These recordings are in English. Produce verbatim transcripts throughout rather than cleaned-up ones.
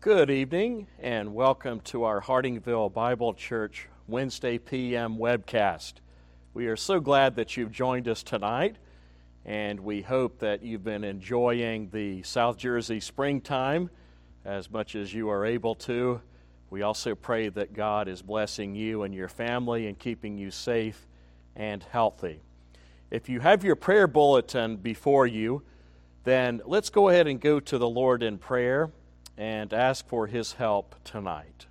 Good evening and welcome to our Hardingville Bible Church Wednesday P M webcast. We are so glad that you've joined us tonight, and we hope that you've been enjoying the South Jersey springtime as much as you are able to. We also pray that God is blessing you and your family and keeping you safe and healthy. If you have your prayer bulletin before you, then let's go ahead and go to the Lord in prayer and ask for His help tonight.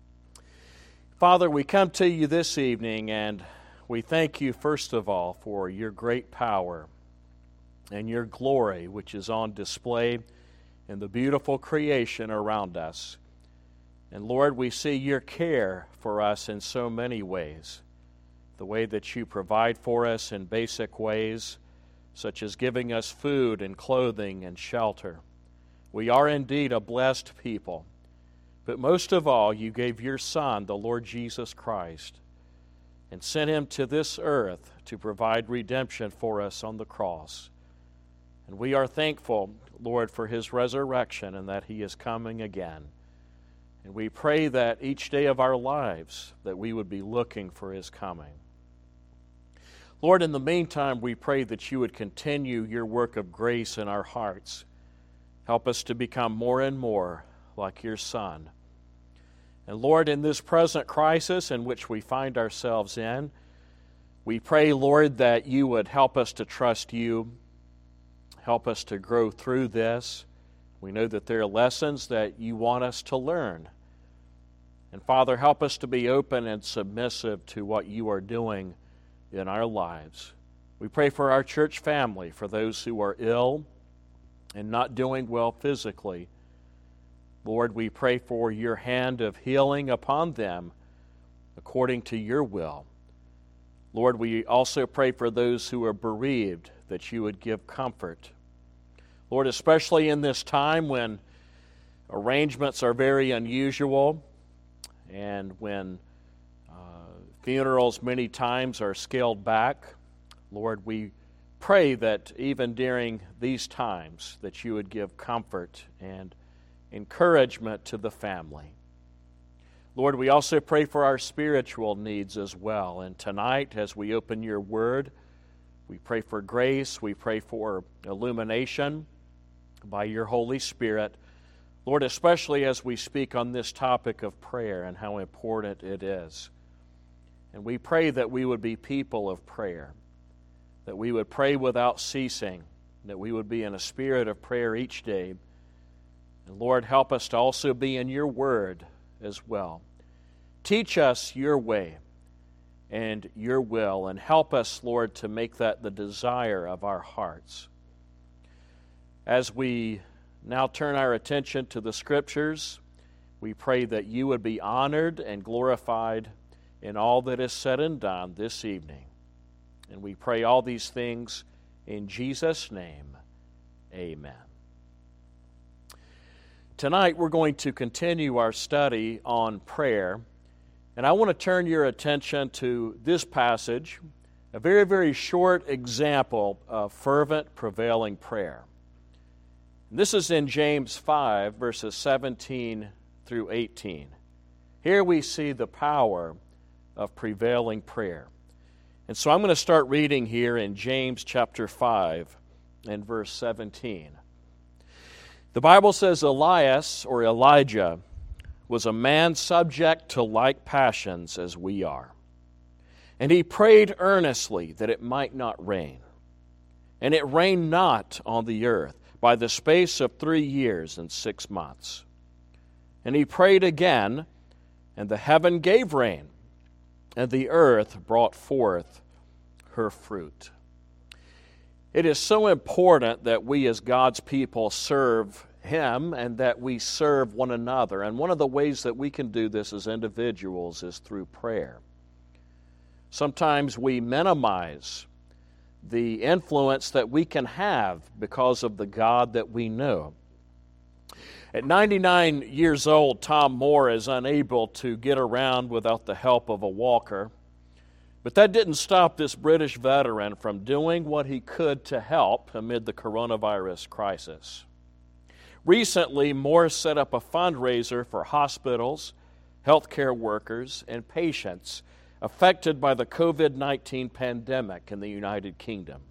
Father, we come to you this evening and we thank you first of all for your great power and your glory which is on display in the beautiful creation around us. And Lord, we see your care for us in so many ways. The way that you provide for us in basic ways, such as giving us food and clothing and shelter. We are indeed a blessed people. But most of all, you gave your Son, the Lord Jesus Christ, and sent him to this earth to provide redemption for us on the cross. And we are thankful, Lord, for his resurrection and that he is coming again. And we pray that each day of our lives that we would be looking for his coming. Lord, in the meantime, we pray that you would continue your work of grace in our hearts. Help us to become more and more like your Son. And Lord, in this present crisis in which we find ourselves in, we pray, Lord, that you would help us to trust you, help us to grow through this. We know that there are lessons that you want us to learn. And Father, help us to be open and submissive to what you are doing in our lives. We pray for our church family, for those who are ill and not doing well physically. Lord, we pray for your hand of healing upon them according to your will. Lord, we also pray for those who are bereaved, that you would give comfort. Lord, especially in this time when arrangements are very unusual and when uh, funerals many times are scaled back, Lord, we pray that even during these times that you would give comfort and encouragement to the family. Lord, we also pray for our spiritual needs as well. And tonight, as we open your word, we pray for grace, we pray for illumination by your Holy Spirit. Lord, especially as we speak on this topic of prayer and how important it is. And we pray that we would be people of prayer, that we would pray without ceasing, that we would be in a spirit of prayer each day. And Lord, help us to also be in your word as well. Teach us your way and your will, and help us, Lord, to make that the desire of our hearts. As we now turn our attention to the Scriptures, we pray that you would be honored and glorified in all that is said and done this evening. And we pray all these things in Jesus' name. Amen. Tonight we're going to continue our study on prayer. And I want to turn your attention to this passage, a very, very short example of fervent, prevailing prayer. This is in James five, verses seventeen through eighteen. Here we see the power of prevailing prayer. And so I'm going to start reading here in James chapter five and verse seventeen. The Bible says Elias, or Elijah, was a man subject to like passions as we are. And he prayed earnestly that it might not rain. And it rained not on the earth by the space of three years and six months. And he prayed again, and the heaven gave rain, and the earth brought forth her fruit. It is so important that we as God's people serve Him and that we serve one another. And one of the ways that we can do this as individuals is through prayer. Sometimes we minimize the influence that we can have because of the God that we know. At ninety-nine years old, Tom Moore is unable to get around without the help of a walker. But that didn't stop this British veteran from doing what he could to help amid the coronavirus crisis. Recently, Moore set up a fundraiser for hospitals, healthcare workers, and patients affected by the covid nineteen pandemic in the United Kingdom.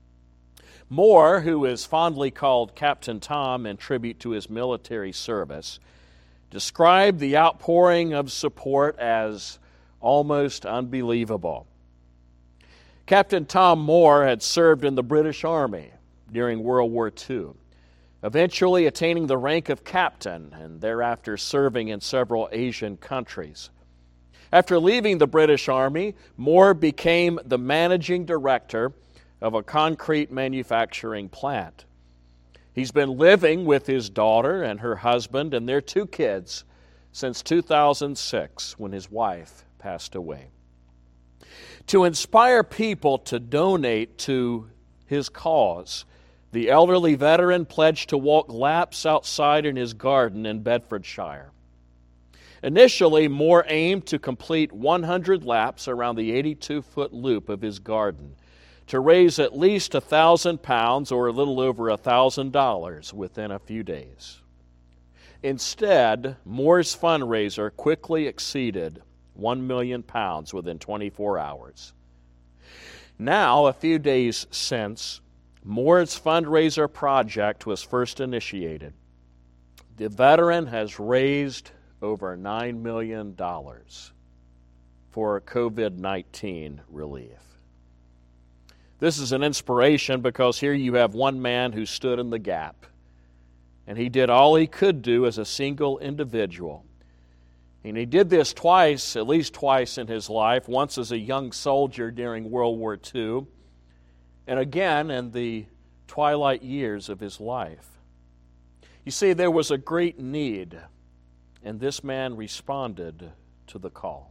Moore, who is fondly called Captain Tom in tribute to his military service, described the outpouring of support as almost unbelievable. Captain Tom Moore had served in the British Army during World War Two, eventually attaining the rank of captain and thereafter serving in several Asian countries. After leaving the British Army, Moore became the managing director of a concrete manufacturing plant. He's been living with his daughter and her husband and their two kids since two thousand six, when his wife passed away. To inspire people to donate to his cause, the elderly veteran pledged to walk laps outside in his garden in Bedfordshire. Initially, Moore aimed to complete one hundred laps around the eighty-two foot loop of his garden to raise at least one thousand pounds or a little over one thousand dollars within a few days. Instead, Moore's fundraiser quickly exceeded one million pounds within twenty-four hours. Now, a few days since, Moore's fundraiser project was first initiated. The veteran has raised over nine million dollars for covid nineteen relief. This is an inspiration because here you have one man who stood in the gap, and he did all he could do as a single individual. And he did this twice, at least twice in his life, once as a young soldier during World War Two, and again in the twilight years of his life. You see, there was a great need, and this man responded to the call.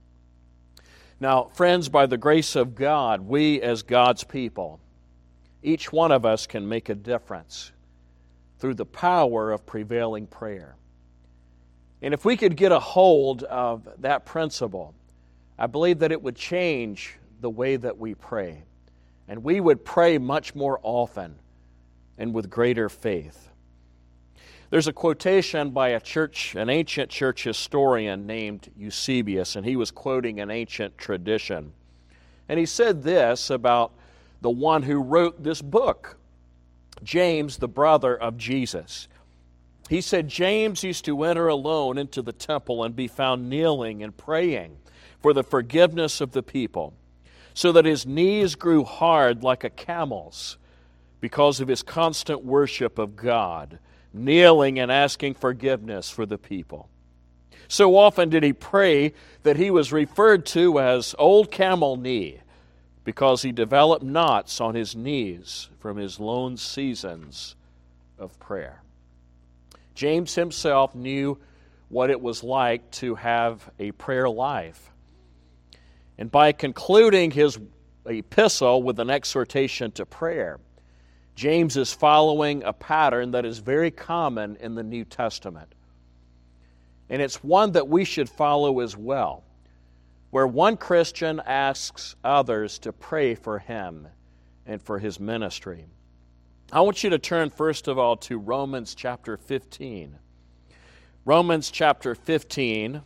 Now, friends, by the grace of God, we as God's people, each one of us can make a difference through the power of prevailing prayer. And if we could get a hold of that principle, I believe that it would change the way that we pray. And we would pray much more often and with greater faith. There's a quotation by a church, an ancient church historian named Eusebius, and he was quoting an ancient tradition. And he said this about the one who wrote this book, James, the brother of Jesus. He said, James used to enter alone into the temple and be found kneeling and praying for the forgiveness of the people, so that his knees grew hard like a camel's because of his constant worship of God, kneeling and asking forgiveness for the people. So often did he pray that he was referred to as Old Camel Knee, because he developed knots on his knees from his lone seasons of prayer. James himself knew what it was like to have a prayer life. And by concluding his epistle with an exhortation to prayer, James is following a pattern that is very common in the New Testament. And it's one that we should follow as well, where one Christian asks others to pray for him and for his ministry. I want you to turn first of all to Romans chapter fifteen. Romans chapter fifteen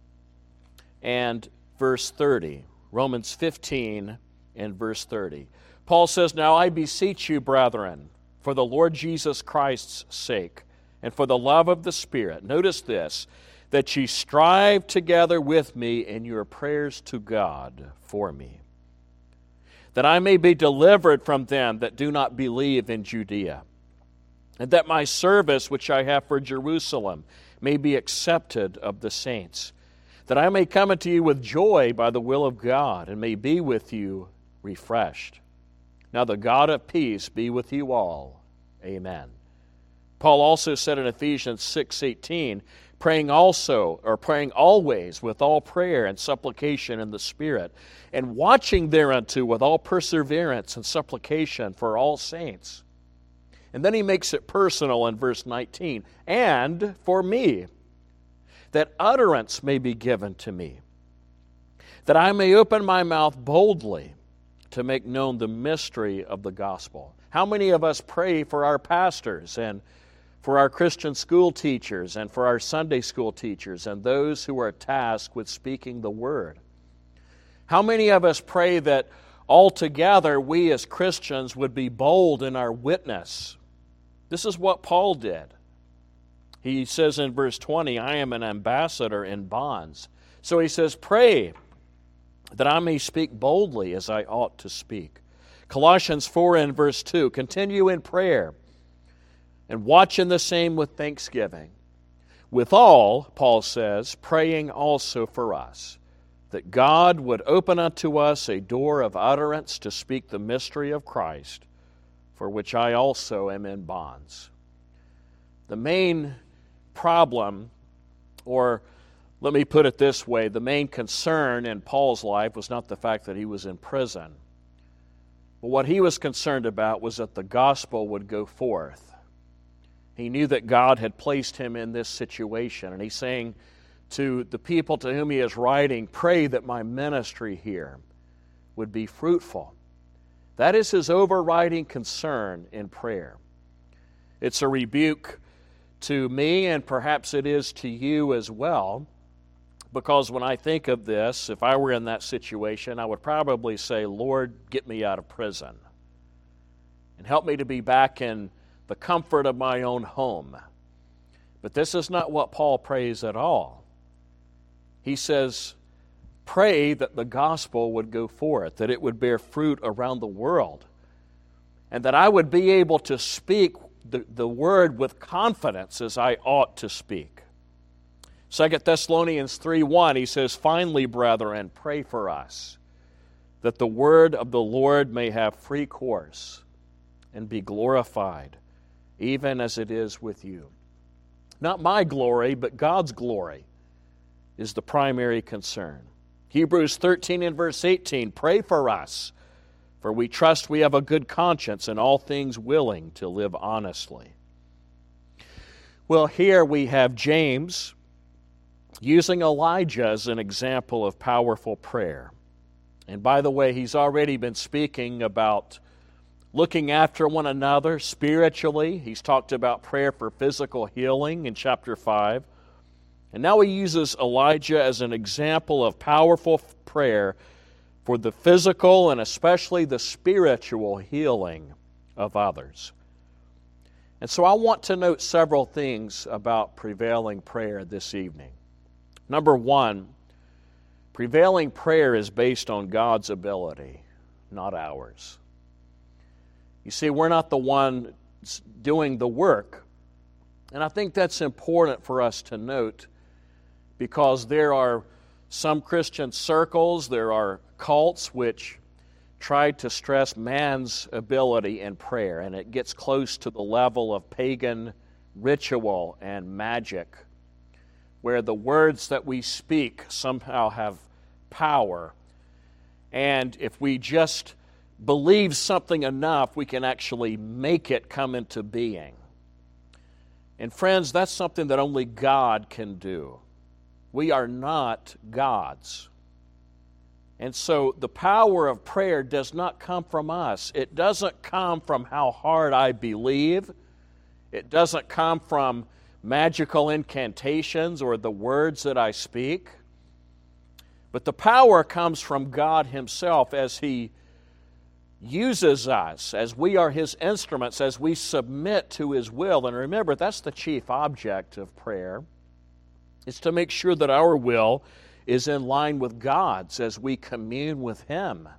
and verse thirty. Romans fifteen and verse thirty. Paul says, Now I beseech you, brethren, for the Lord Jesus Christ's sake, and for the love of the Spirit, notice this, that ye strive together with me in your prayers to God for me, that I may be delivered from them that do not believe in Judea, and that my service which I have for Jerusalem may be accepted of the saints, that I may come unto you with joy by the will of God, and may be with you refreshed. Now the God of peace be with you all. Amen. Paul also said in Ephesians six eighteen, praying also, or praying always with all prayer and supplication in the Spirit, and watching thereunto with all perseverance and supplication for all saints. And then he makes it personal in verse nineteen, and for me, that utterance may be given to me, that I may open my mouth boldly to make known the mystery of the gospel. How many of us pray for our pastors and for our Christian school teachers and for our Sunday school teachers and those who are tasked with speaking the Word? How many of us pray that altogether we as Christians would be bold in our witness? This is what Paul did. He says in verse twenty, I am an ambassador in bonds. So he says, pray that I may speak boldly as I ought to speak. Colossians four and verse two, continue in prayer and watch in the same with thanksgiving. Withal, Paul says, praying also for us, that God would open unto us a door of utterance to speak the mystery of Christ, for which I also am in bonds. The main problem, or let me put it this way, the main concern in Paul's life was not the fact that he was in prison, but what he was concerned about was that the gospel would go forth. He knew that God had placed him in this situation, and he's saying to the people to whom he is writing, pray that my ministry here would be fruitful. That is his overriding concern in prayer. It's a rebuke to me, and perhaps it is to you as well, because when I think of this, if I were in that situation, I would probably say, Lord, get me out of prison and help me to be back in the comfort of my own home. But this is not what Paul prays at all. He says, pray that the gospel would go forth, that it would bear fruit around the world, and that I would be able to speak the, the word with confidence as I ought to speak. Second Thessalonians three one, he says, finally, brethren, pray for us, that the word of the Lord may have free course and be glorified, even as it is with you. Not my glory, but God's glory is the primary concern. Hebrews thirteen and verse eighteen, pray for us, for we trust we have a good conscience in all things, willing to live honestly. Well, here we have James using Elijah as an example of powerful prayer. And by the way, he's already been speaking about looking after one another spiritually. He's talked about prayer for physical healing in chapter five. And now he uses Elijah as an example of powerful prayer for the physical and especially the spiritual healing of others. And so I want to note several things about prevailing prayer this evening. Number one, prevailing prayer is based on God's ability, not ours. You see, we're not the one doing the work. And I think that's important for us to note, because there are some Christian circles, there are cults which try to stress man's ability in prayer, and it gets close to the level of pagan ritual and magic, where the words that we speak somehow have power, and if we just believe something enough, we can actually make it come into being. And friends, that's something that only God can do. We are not gods. And so the power of prayer does not come from us. It doesn't come from how hard I believe. It doesn't come from magical incantations or the words that I speak. But the power comes from God Himself as He uses us, as we are His instruments, as we submit to His will. And remember, that's the chief object of prayer, is to make sure that our will is in line with God's as we commune with Him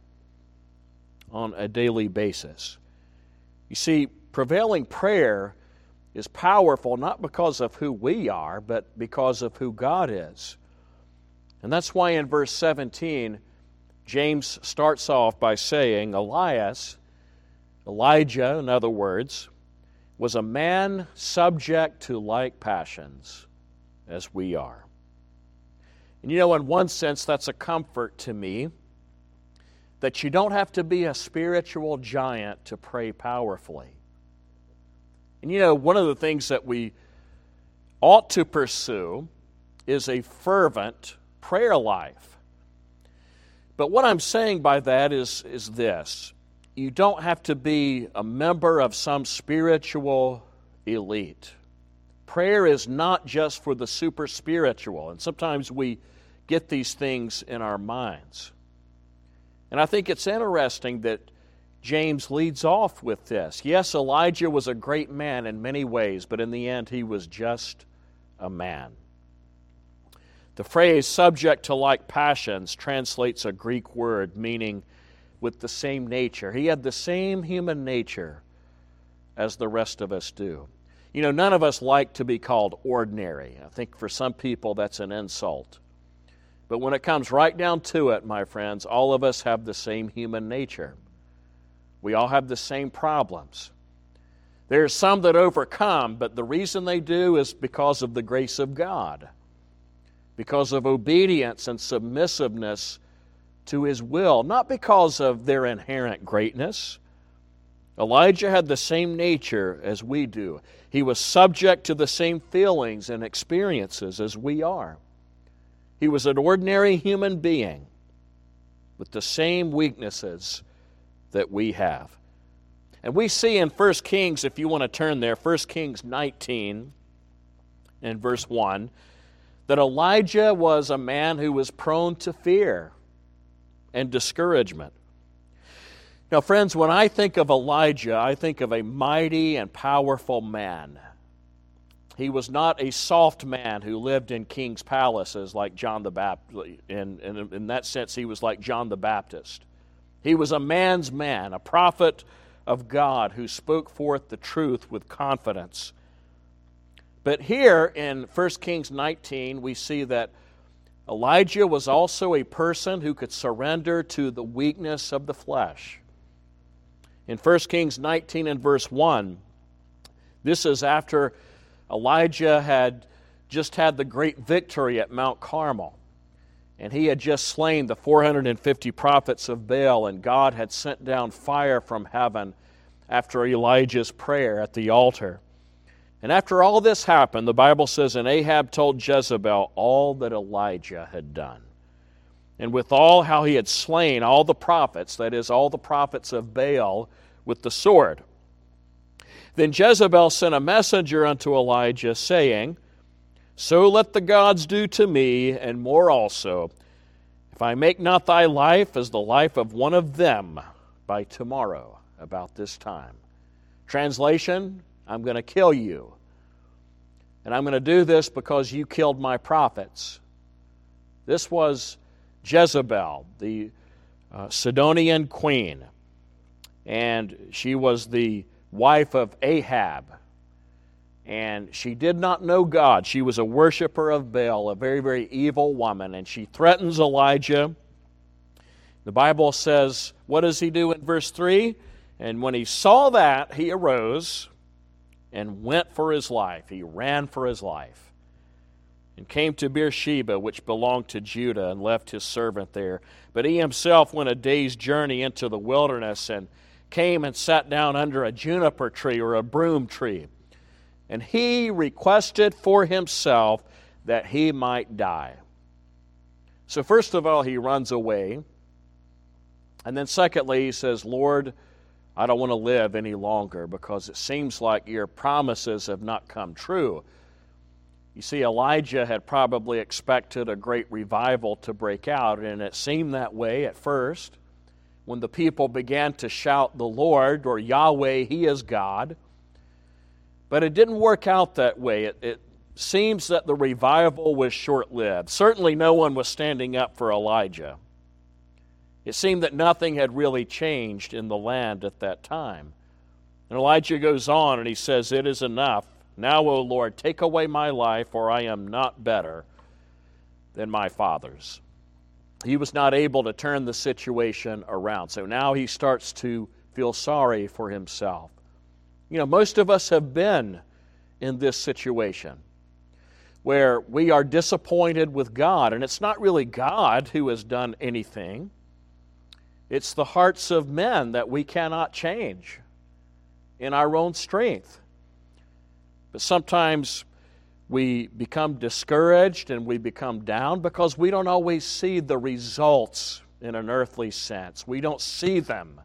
on a daily basis. You see, prevailing prayer is powerful not because of who we are, but because of who God is. And that's why in verse seventeen, James starts off by saying, Elias, Elijah, in other words, was a man subject to like passions as we are. And you know, in one sense, that's a comfort to me, that you don't have to be a spiritual giant to pray powerfully. And you know, one of the things that we ought to pursue is a fervent prayer life. But what I'm saying by that is, is this. You don't have to be a member of some spiritual elite. Prayer is not just for the super spiritual, and sometimes we get these things in our minds. And I think it's interesting that James leads off with this. Yes, Elijah was a great man in many ways, but in the end he was just a man. The phrase subject to like passions translates a Greek word meaning with the same nature. He had the same human nature as the rest of us do. You know, none of us like to be called ordinary. I think for some people that's an insult. But when it comes right down to it, my friends, all of us have the same human nature. We all have the same problems. There are some that overcome, but the reason they do is because of the grace of God, because of obedience and submissiveness to His will, not because of their inherent greatness. Elijah had the same nature as we do. He was subject to the same feelings and experiences as we are. He was an ordinary human being with the same weaknesses that we have. And we see in First Kings, if you want to turn there, First Kings nineteen and verse one, that Elijah was a man who was prone to fear and discouragement. Now, friends, when I think of Elijah, I think of a mighty and powerful man. He was not a soft man who lived in king's palaces like John the Baptist. In, in, in that sense, he was like John the Baptist. He was a man's man, a prophet of God who spoke forth the truth with confidence. But here in First Kings nineteen, we see that Elijah was also a person who could surrender to the weakness of the flesh. In First Kings nineteen and verse one, this is after Elijah had just had the great victory at Mount Carmel. And he had just slain the four hundred fifty prophets of Baal, and God had sent down fire from heaven after Elijah's prayer at the altar. And after all this happened, the Bible says, and Ahab told Jezebel all that Elijah had done. And with all how he had slain all the prophets, that is, all the prophets of Baal, with the sword. Then Jezebel sent a messenger unto Elijah, saying, So let the gods do to me, and more also, if I make not thy life as the life of one of them by tomorrow about this time. Translation, I'm going to kill you. And I'm going to do this because you killed my prophets. This was Jezebel, the uh, Sidonian queen. And she was the wife of Ahab. And she did not know God. She was a worshiper of Baal, a very, very evil woman. And she threatens Elijah. The Bible says, what does he do in verse three? And when he saw that, he arose and went for his life. He ran for his life and came to Beersheba, which belonged to Judah, and left his servant there. But he himself went a day's journey into the wilderness and came and sat down under a juniper tree or a broom tree. And he requested for himself that he might die. So first of all, he runs away. And then secondly, he says, Lord, I don't want to live any longer because it seems like your promises have not come true. You see, Elijah had probably expected a great revival to break out, and it seemed that way at first when the people began to shout, the Lord, or Yahweh, He is God. But it didn't work out that way. It, it seems that the revival was short-lived. Certainly no one was standing up for Elijah. It seemed that nothing had really changed in the land at that time. And Elijah goes on and he says, It is enough. Now, O Lord, take away my life, for I am not better than my fathers. He was not able to turn the situation around. So now he starts to feel sorry for himself. You know, most of us have been in this situation where we are disappointed with God, and it's not really God who has done anything. It's the hearts of men that we cannot change in our own strength. But sometimes we become discouraged and we become down because we don't always see the results in an earthly sense. We don't see them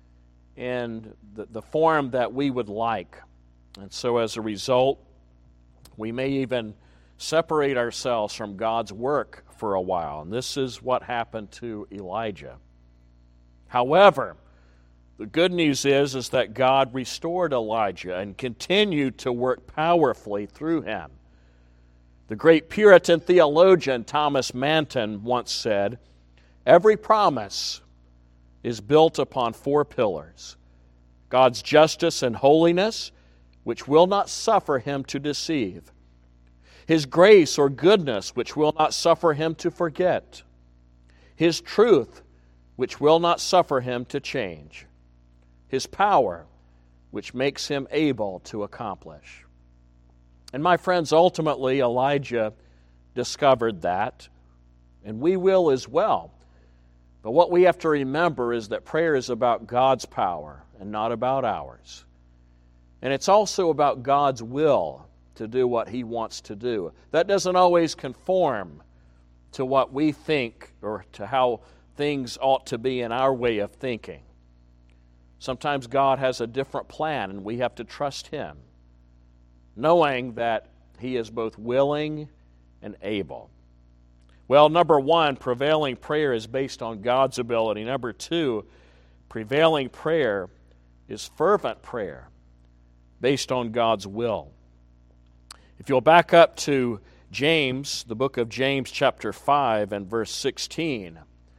in the, the form that we would like. And so as a result, We may even separate ourselves from God's work for a while. And this is what happened to Elijah. However, the good news is, is that God restored Elijah and continued to work powerfully through him. The great Puritan theologian Thomas Manton once said, "Every promise is built upon four pillars: God's justice and holiness, which will not suffer him to deceive; His grace or goodness, which will not suffer him to forget; His truth, which will not suffer him to change; His power, which makes him able to accomplish." And my friends, ultimately Elijah discovered that, and we will as well. But what we have to remember is that prayer is about God's power and not about ours. And it's also about God's will to do what He wants to do. That doesn't always conform to what we think or to how things ought to be in our way of thinking. Sometimes God has a different plan, and we have to trust Him, knowing that He is both willing and able. Well, number one, prevailing prayer is based on God's ability. Number two, prevailing prayer is fervent prayer based on God's will. If you'll back up to James, the book of James, chapter five and verse sixteen,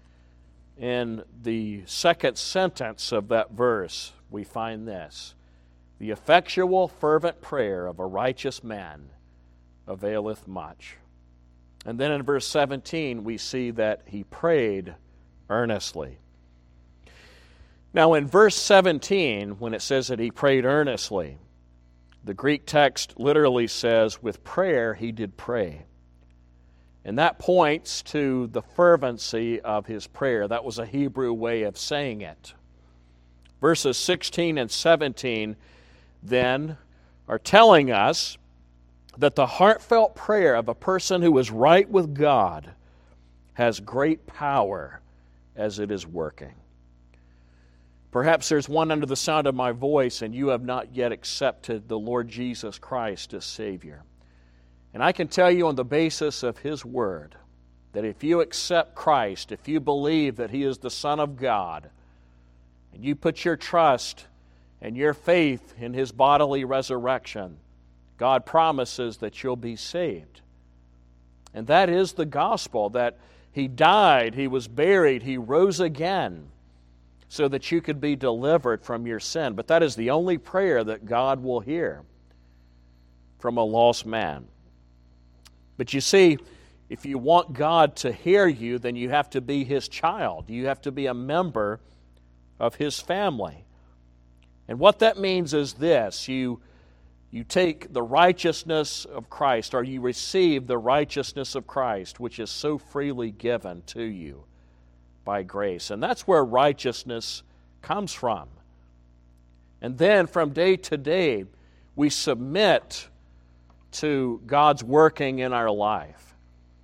in the second sentence of that verse, we find this: "The effectual, fervent prayer of a righteous man availeth much." And then in verse seventeen, we see that he prayed earnestly. Now, in verse seventeen, when it says that he prayed earnestly, the Greek text literally says, "With prayer he did pray." And that points to the fervency of his prayer. That was a Hebrew way of saying it. Verses sixteen and seventeen then are telling us that the heartfelt prayer of a person who is right with God has great power as it is working. Perhaps there's one under the sound of my voice and you have not yet accepted the Lord Jesus Christ as Savior. And I can tell you on the basis of His Word that if you accept Christ, if you believe that He is the Son of God, and you put your trust and your faith in His bodily resurrection, God promises that you'll be saved. And that is the gospel, that He died, He was buried, He rose again so that you could be delivered from your sin. But that is the only prayer that God will hear from a lost man. But you see, if you want God to hear you, then you have to be His child. You have to be a member of His family. And what that means is this: you You take the righteousness of Christ, or you receive the righteousness of Christ, which is so freely given to you by grace. And that's where righteousness comes from. And then from day to day, we submit to God's working in our life.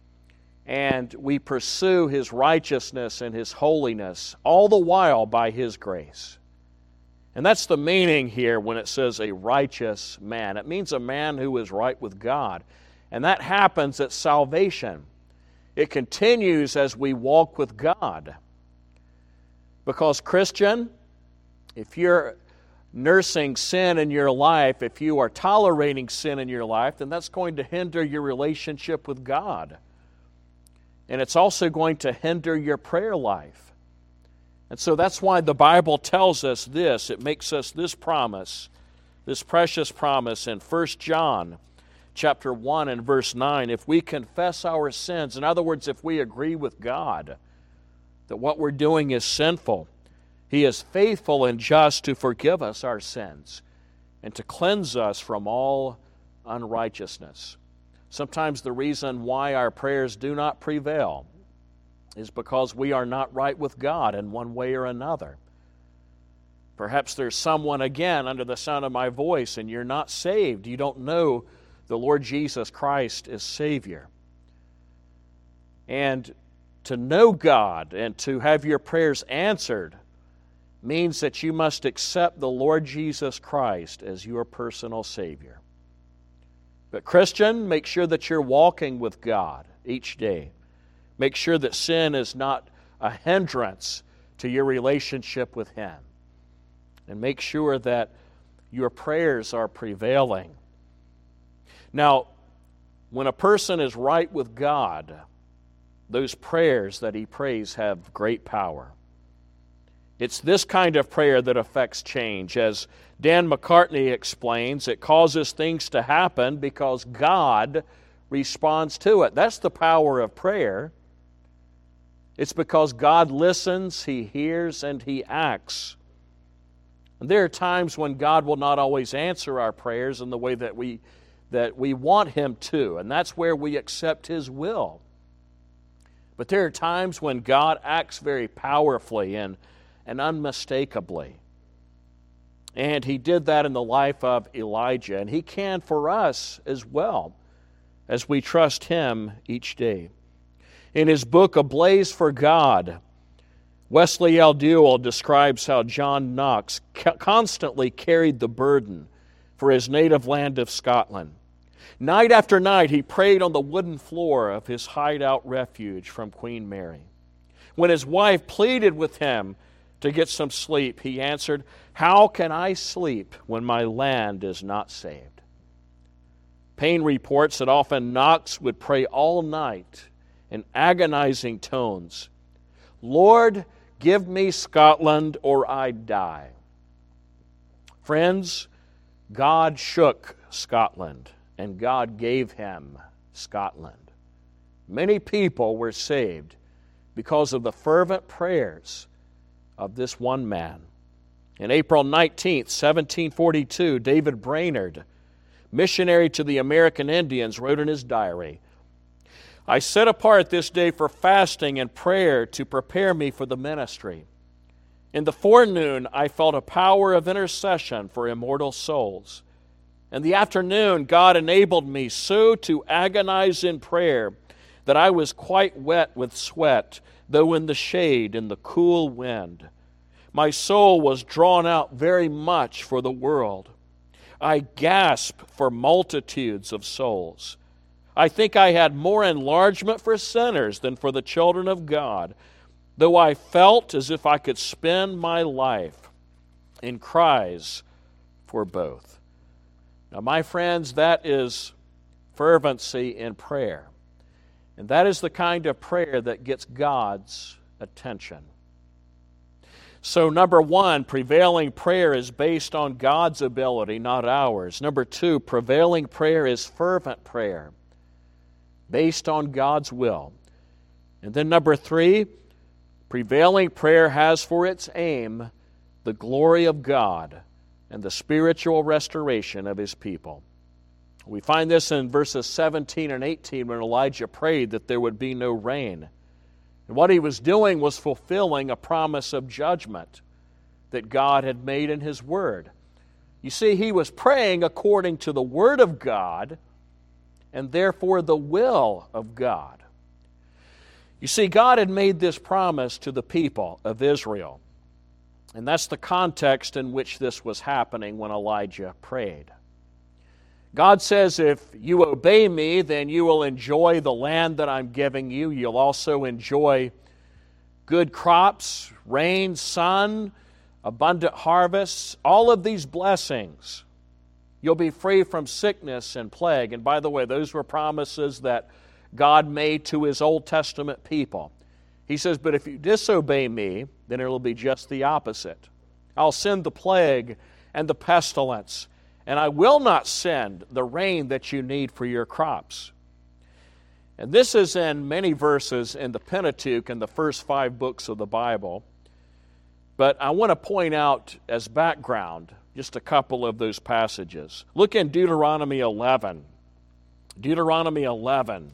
And we pursue His righteousness and His holiness, all the while by His grace. And that's the meaning here when it says a righteous man. It means a man who is right with God. And that happens at salvation. It continues as we walk with God. Because, Christian, if you're nursing sin in your life, if you are tolerating sin in your life, then that's going to hinder your relationship with God. And it's also going to hinder your prayer life. And so that's why the Bible tells us this. It makes us this promise, this precious promise in First John chapter one and verse nine. If we confess our sins, in other words, if we agree with God that what we're doing is sinful, He is faithful and just to forgive us our sins and to cleanse us from all unrighteousness. Sometimes the reason why our prayers do not prevail is because we are not right with God in one way or another. Perhaps there's someone, again, under the sound of my voice, and you're not saved. You don't know the Lord Jesus Christ as Savior. And to know God and to have your prayers answered means that you must accept the Lord Jesus Christ as your personal Savior. But Christian, make sure that you're walking with God each day. Make sure that sin is not a hindrance to your relationship with Him. And make sure that your prayers are prevailing. Now, when a person is right with God, those prayers that he prays have great power. It's this kind of prayer that affects change. As Dan McCartney explains, it causes things to happen because God responds to it. That's the power of prayer. It's because God listens, He hears, and He acts. And there are times when God will not always answer our prayers in the way that we that we want Him to, and that's where we accept His will. But there are times when God acts very powerfully and, and unmistakably. And He did that in the life of Elijah, and He can for us as well as we trust Him each day. In his book, A Blaze for God, Wesley L. Duell describes how John Knox constantly carried the burden for his native land of Scotland. Night after night, he prayed on the wooden floor of his hideout refuge from Queen Mary. When his wife pleaded with him to get some sleep, he answered, "How can I sleep when my land is not saved?" Payne reports that often Knox would pray all night in agonizing tones, "Lord, give me Scotland or I die." Friends, God shook Scotland, and God gave him Scotland. Many people were saved because of the fervent prayers of this one man. On April nineteenth, seventeen forty-two, David Brainerd, missionary to the American Indians, wrote in his diary, "I set apart this day for fasting and prayer to prepare me for the ministry. In the forenoon, I felt a power of intercession for immortal souls. In the afternoon, God enabled me so to agonize in prayer that I was quite wet with sweat, though in the shade in the cool wind. My soul was drawn out very much for the world. I gasped for multitudes of souls. I think I had more enlargement for sinners than for the children of God, though I felt as if I could spend my life in cries for both." Now, my friends, that is fervency in prayer. And that is the kind of prayer that gets God's attention. So, number one, prevailing prayer is based on God's ability, not ours. Number two, prevailing prayer is fervent prayer, based on God's will. And then number three, prevailing prayer has for its aim the glory of God and the spiritual restoration of His people. We find this in verses seventeen and eighteen when Elijah prayed that there would be no rain. And what he was doing was fulfilling a promise of judgment that God had made in His Word. You see, he was praying according to the Word of God and therefore the will of God. You see, God had made this promise to the people of Israel. And that's the context in which this was happening when Elijah prayed. God says, if you obey me, then you will enjoy the land that I'm giving you. You'll also enjoy good crops, rain, sun, abundant harvests, all of these blessings. You'll be free from sickness and plague. And by the way, those were promises that God made to His Old Testament people. He says, but if you disobey me, then it will be just the opposite. I'll send the plague and the pestilence, and I will not send the rain that you need for your crops. And this is in many verses in the Pentateuch and the first five books of the Bible. But I want to point out as background just a couple of those passages. Look in Deuteronomy eleven. Deuteronomy eleven,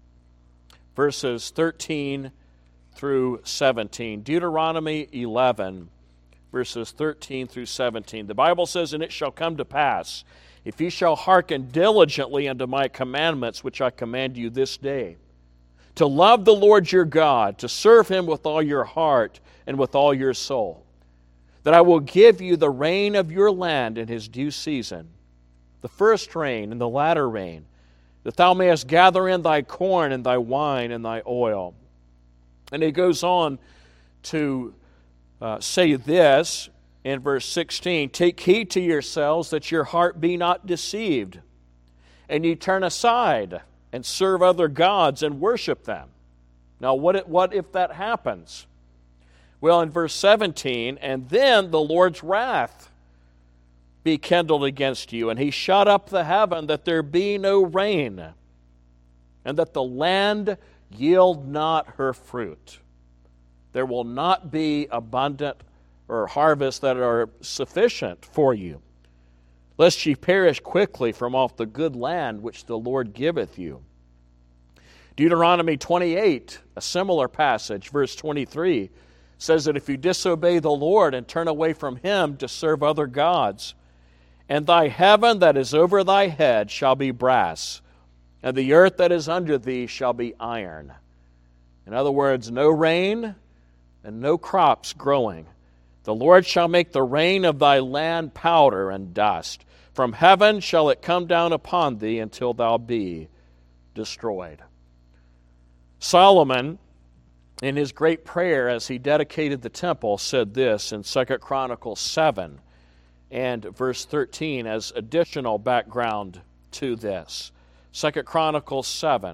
verses thirteen through seventeen. Deuteronomy eleven, verses thirteen through seventeen. The Bible says, "And it shall come to pass, if ye shall hearken diligently unto my commandments, which I command you this day, to love the Lord your God, to serve Him with all your heart and with all your soul, that I will give you the rain of your land in his due season, the first rain and the latter rain, that thou mayest gather in thy corn and thy wine and thy oil. And he goes on to uh, say this in verse sixteen, take heed to yourselves that your heart be not deceived, and ye turn aside and serve other gods and worship them. Now, what if, what if that happens? Well, in verse seventeen, and then the Lord's wrath be kindled against you, and he shut up the heaven that there be no rain, and that the land yield not her fruit. There will not be abundant or harvest that are sufficient for you, lest ye perish quickly from off the good land which the Lord giveth you. Deuteronomy twenty-eight, a similar passage, verse twenty-three, says that if you disobey the Lord and turn away from him to serve other gods, and thy heaven that is over thy head shall be brass, and the earth that is under thee shall be iron. In other words, no rain and no crops growing. The Lord shall make the rain of thy land powder and dust. From heaven shall it come down upon thee until thou be destroyed. Solomon, in his great prayer as he dedicated the temple, said this in Second Chronicles seven and verse thirteen as additional background to this. Second Chronicles seven.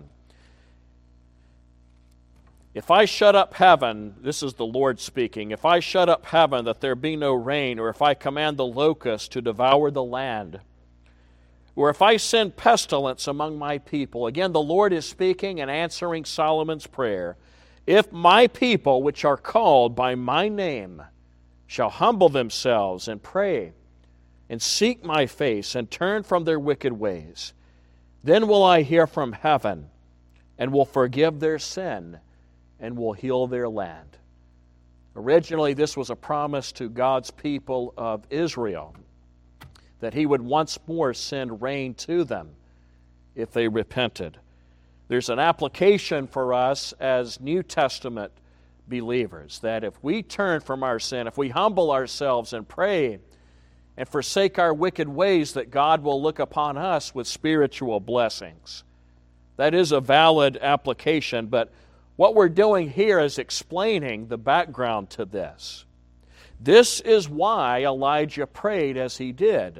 If I shut up heaven, this is the Lord speaking, if I shut up heaven that there be no rain, or if I command the locust to devour the land, or if I send pestilence among my people, again the Lord is speaking and answering Solomon's prayer, if my people which are called by my name shall humble themselves and pray and seek my face and turn from their wicked ways, then will I hear from heaven and will forgive their sin and will heal their land. Originally, this was a promise to God's people of Israel, that he would once more send rain to them if they repented. There's an application for us as New Testament believers, that if we turn from our sin, if we humble ourselves and pray and forsake our wicked ways, that God will look upon us with spiritual blessings. That is a valid application, but what we're doing here is explaining the background to this. This is why Elijah prayed as he did.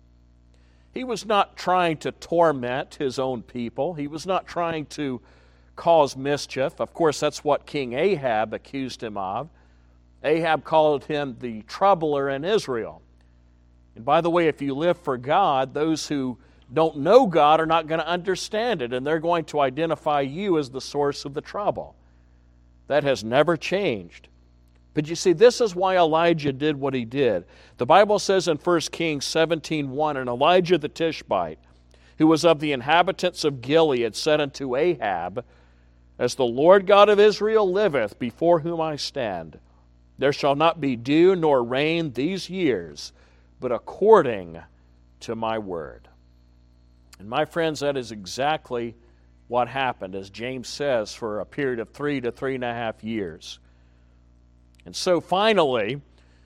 He was not trying to torment his own people. He was not trying to cause mischief. Of course, that's what King Ahab accused him of. Ahab called him the troubler in Israel. And by the way, if you live for God, those who don't know God are not going to understand it, and they're going to identify you as the source of the trouble. That has never changed. But you see, this is why Elijah did what he did. The Bible says in First Kings seventeen one, and Elijah the Tishbite, who was of the inhabitants of Gilead, said unto Ahab, as the Lord God of Israel liveth, before whom I stand, there shall not be dew nor rain these years, but according to my word. And my friends, that is exactly what happened, as James says, for a period of three to three and a half years. And so finally,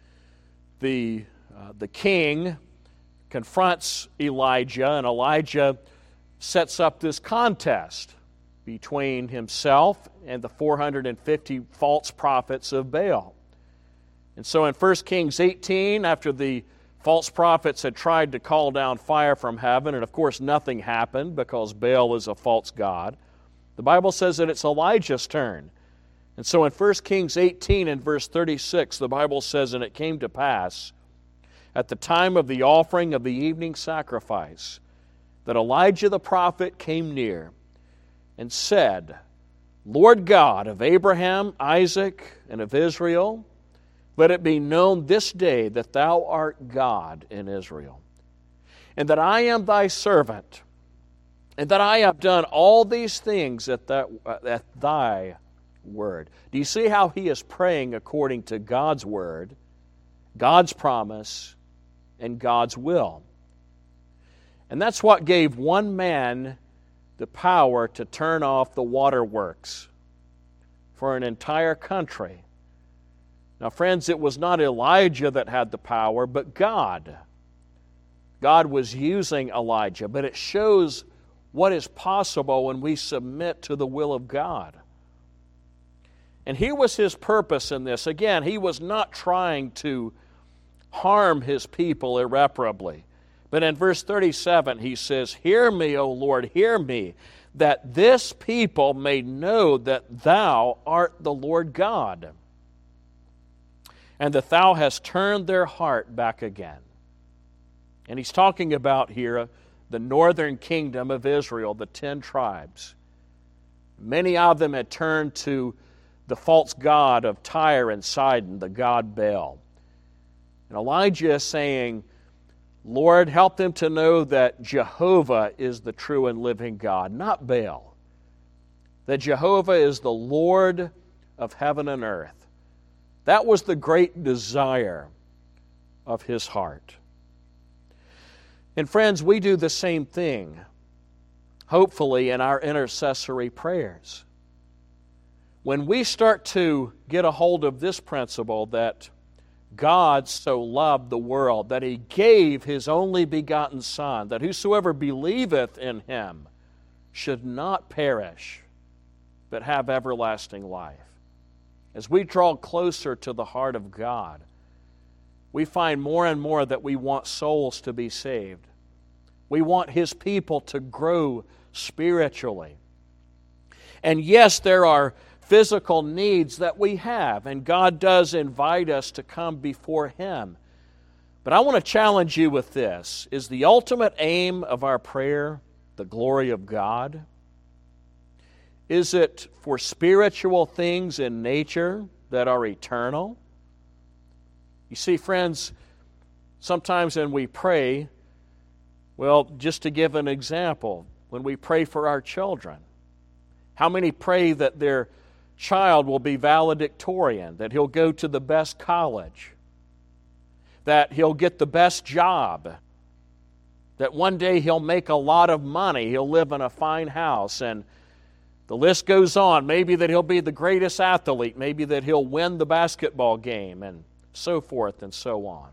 the, uh, the king confronts Elijah, and Elijah sets up this contest between himself and the four hundred fifty false prophets of Baal. And so in First Kings eighteen, after the false prophets had tried to call down fire from heaven, and of course nothing happened because Baal is a false god, the Bible says that it's Elijah's turn. And so in First Kings eighteen and verse thirty-six, the Bible says, and it came to pass at the time of the offering of the evening sacrifice that Elijah the prophet came near and said, Lord God of Abraham, Isaac, and of Israel, let it be known this day that thou art God in Israel, and that I am thy servant, and that I have done all these things at, that, at thy word. Do you see how he is praying according to God's word, God's promise, and God's will? And that's what gave one man the power to turn off the waterworks for an entire country. Now, friends, it was not Elijah that had the power, but God. God was using Elijah, but it shows what is possible when we submit to the will of God. And here was his purpose in this. Again, he was not trying to harm his people irreparably. But in verse thirty-seven, he says, "Hear me, O Lord, hear me, that this people may know that thou art the Lord God, and that thou hast turned their heart back again." And he's talking about here the northern kingdom of Israel, the ten tribes. Many of them had turned to the false god of Tyre and Sidon, the god Baal. And Elijah is saying, Lord, help them to know that Jehovah is the true and living God, not Baal. That Jehovah is the Lord of heaven and earth. That was the great desire of his heart. And friends, we do the same thing, hopefully, in our intercessory prayers. When we start to get a hold of this principle that God so loved the world that he gave his only begotten Son, that whosoever believeth in him should not perish, but have everlasting life. As we draw closer to the heart of God, we find more and more that we want souls to be saved. We want his people to grow spiritually. And yes, there are physical needs that we have, and God does invite us to come before him. But I want to challenge you with this. Is the ultimate aim of our prayer the glory of God? Is it for spiritual things in nature that are eternal? You see, friends, sometimes when we pray, well, just to give an example, when we pray for our children, how many pray that their child will be valedictorian, that he'll go to the best college, that he'll get the best job, that one day he'll make a lot of money, he'll live in a fine house, and the list goes on. Maybe that he'll be the greatest athlete, maybe that he'll win the basketball game, and so forth and so on.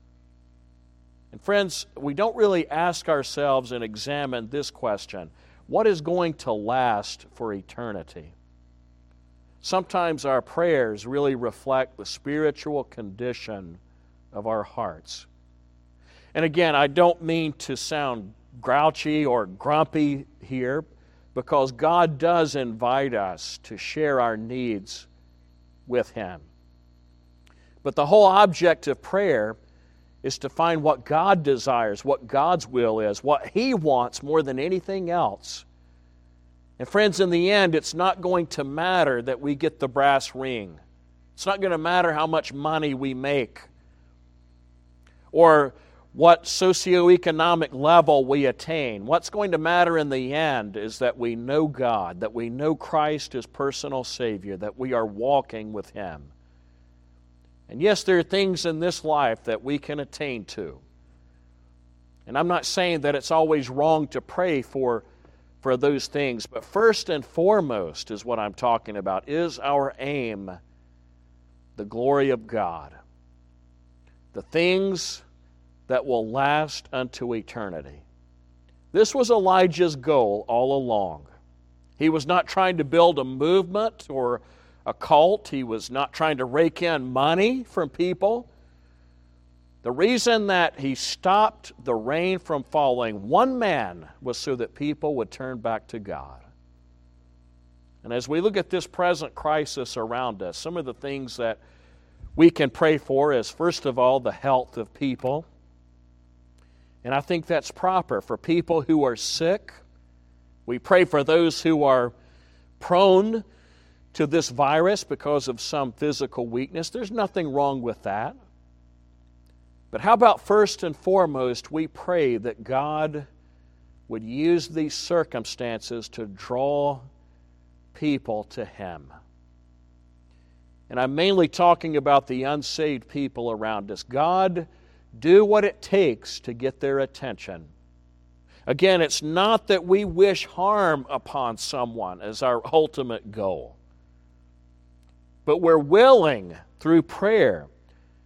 And friends, we don't really ask ourselves and examine this question: what is going to last for eternity? Sometimes our prayers really reflect the spiritual condition of our hearts. And again, I don't mean to sound grouchy or grumpy here, because God does invite us to share our needs with him. But the whole object of prayer is to find what God desires, what God's will is, what he wants more than anything else. And friends, in the end, it's not going to matter that we get the brass ring. It's not going to matter how much money we make or what socioeconomic level we attain. What's going to matter in the end is that we know God, that we know Christ as personal Savior, that we are walking with him. And yes, there are things in this life that we can attain to. And I'm not saying that it's always wrong to pray for for those things. But first and foremost is what I'm talking about. Is our aim the glory of God? The things that will last unto eternity. This was Elijah's goal all along. He was not trying to build a movement or a cult. He was not trying to rake in money from people. The reason that he stopped the rain from falling, one man, was so that people would turn back to God. And as we look at this present crisis around us, some of the things that we can pray for is, first of all, the health of people. And I think that's proper. For people who are sick, we pray for those who are prone to this virus because of some physical weakness. There's nothing wrong with that. But how about first and foremost, we pray that God would use these circumstances to draw people to him. And I'm mainly talking about the unsaved people around us. God, do what it takes to get their attention. Again, it's not that we wish harm upon someone as our ultimate goal, but we're willing, through prayer,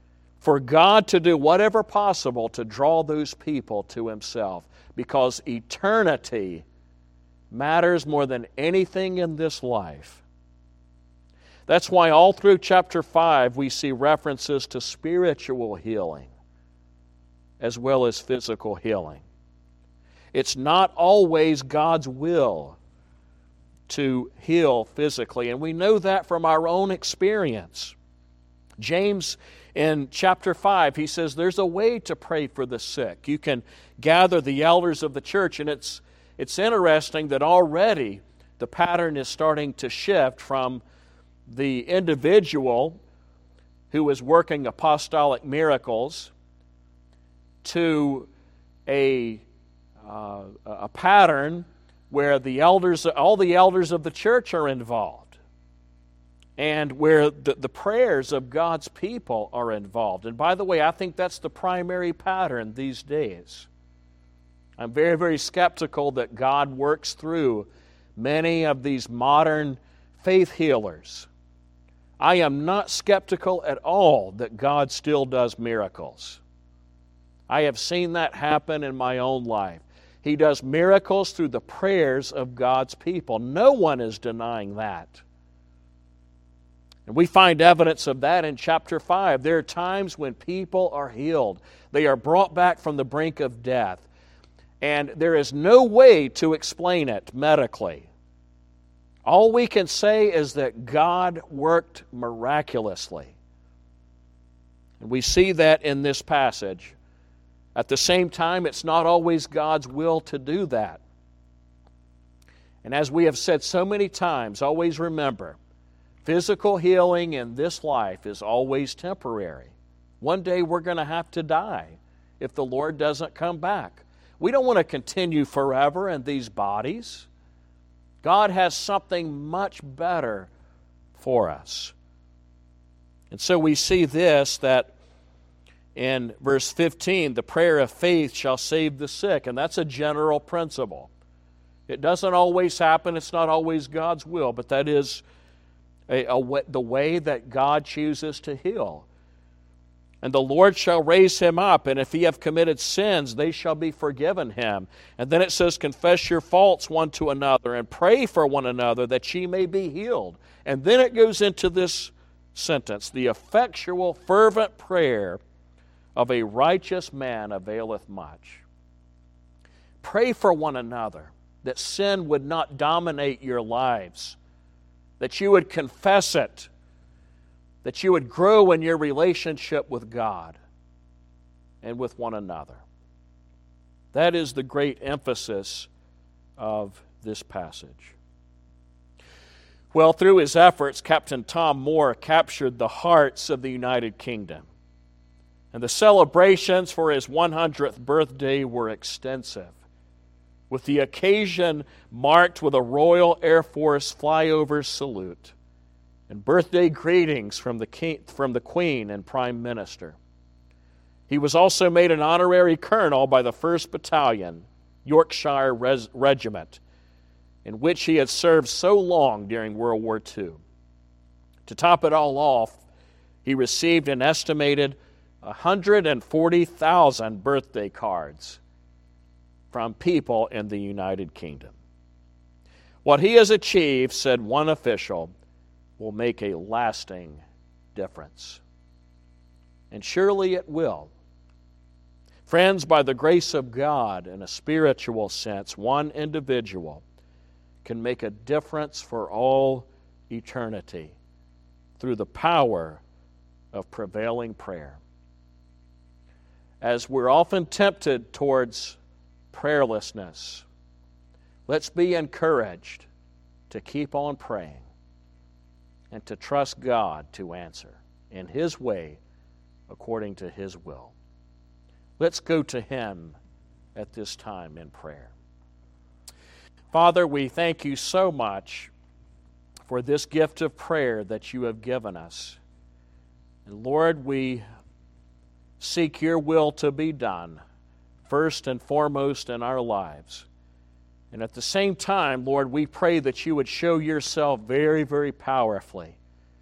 for God to do whatever possible to draw those people to Himself, because eternity matters more than anything in this life. That's why all through chapter five we see references to spiritual healing as well as physical healing. It's not always God's will to heal physically, and we know that from our own experience. James, in chapter five, he says there's a way to pray for the sick. You can gather the elders of the church, and it's it's interesting that already the pattern is starting to shift from the individual who is working apostolic miracles to a uh, a pattern where the elders, all the elders of the church are involved, and where the, the prayers of God's people are involved. And by the way, I think that's the primary pattern these days. I'm very, very skeptical that God works through many of these modern faith healers. I am not skeptical at all that God still does miracles. I have seen that happen in my own life. He does miracles through the prayers of God's people. No one is denying that. And we find evidence of that in chapter five. There are times when people are healed. They are brought back from the brink of death. And there is no way to explain it medically. All we can say is that God worked miraculously. And we see that in this passage. At the same time, it's not always God's will to do that. And as we have said so many times, always remember, physical healing in this life is always temporary. One day we're going to have to die if the Lord doesn't come back. We don't want to continue forever in these bodies. God has something much better for us. And so we see this, that in verse fifteen, the prayer of faith shall save the sick. And that's a general principle. It doesn't always happen. It's not always God's will. But that is a, a, the way that God chooses to heal. And the Lord shall raise him up. And if he have committed sins, they shall be forgiven him. And then it says, confess your faults one to another and pray for one another that ye may be healed. And then it goes into this sentence, the effectual, fervent prayer of a righteous man availeth much. Pray for one another, that sin would not dominate your lives, that you would confess it, that you would grow in your relationship with God and with one another. That is the great emphasis of this passage. Well, through his efforts, Captain Tom Moore captured the hearts of the United Kingdom. And the celebrations for his one hundredth birthday were extensive, with the occasion marked with a Royal Air Force flyover salute and birthday greetings from the king, from the Queen and Prime Minister. He was also made an honorary colonel by the first Battalion, Yorkshire Res- Regiment, in which he had served so long during World War Two. To top it all off, he received an estimated one hundred forty thousand birthday cards from people in the United Kingdom. What he has achieved, said one official, will make a lasting difference. And surely it will. Friends, by the grace of God, in a spiritual sense, one individual can make a difference for all eternity through the power of prevailing prayer. As we're often tempted towards prayerlessness, let's be encouraged to keep on praying and to trust God to answer in His way according to His will. Let's go to Him at this time in prayer. Father, we thank you so much for this gift of prayer that you have given us. And Lord, we seek your will to be done, first and foremost in our lives. And at the same time, Lord, we pray that you would show yourself very, very powerfully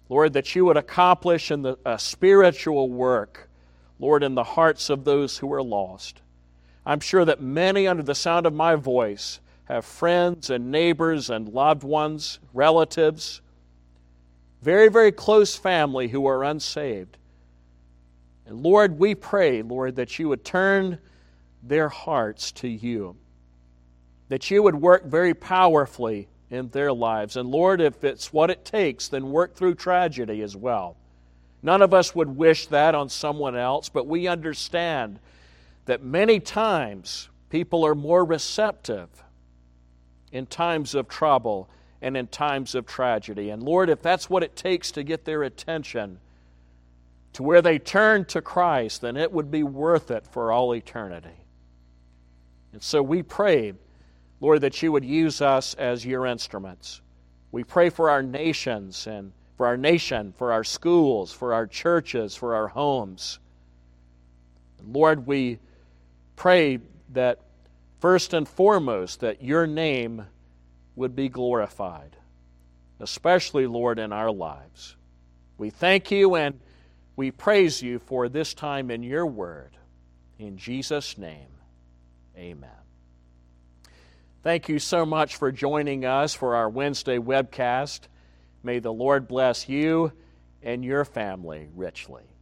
Lord, that you would accomplish in the a spiritual work, Lord, in the hearts of those who are lost. I'm sure that many under the sound of my voice have friends and neighbors and loved ones, relatives, very, very close family who are unsaved. And Lord, we pray, Lord, that you would turn their hearts to you, that you would work very powerfully in their lives. And Lord, if it's what it takes, then work through tragedy as well. None of us would wish that on someone else, but we understand that many times people are more receptive in times of trouble and in times of tragedy. And Lord, if that's what it takes to get their attention to where they turn to Christ, then it would be worth it for all eternity. And so we pray, Lord, that you would use us as your instruments. We pray for our nations and for our nation, for our schools, for our churches, for our homes. Lord, we pray that first and foremost that your name would be glorified, especially, Lord, in our lives. We thank you and we praise you for this time in your word. In Jesus' name, amen. Thank you so much for joining us for our Wednesday webcast. May the Lord bless you and your family richly.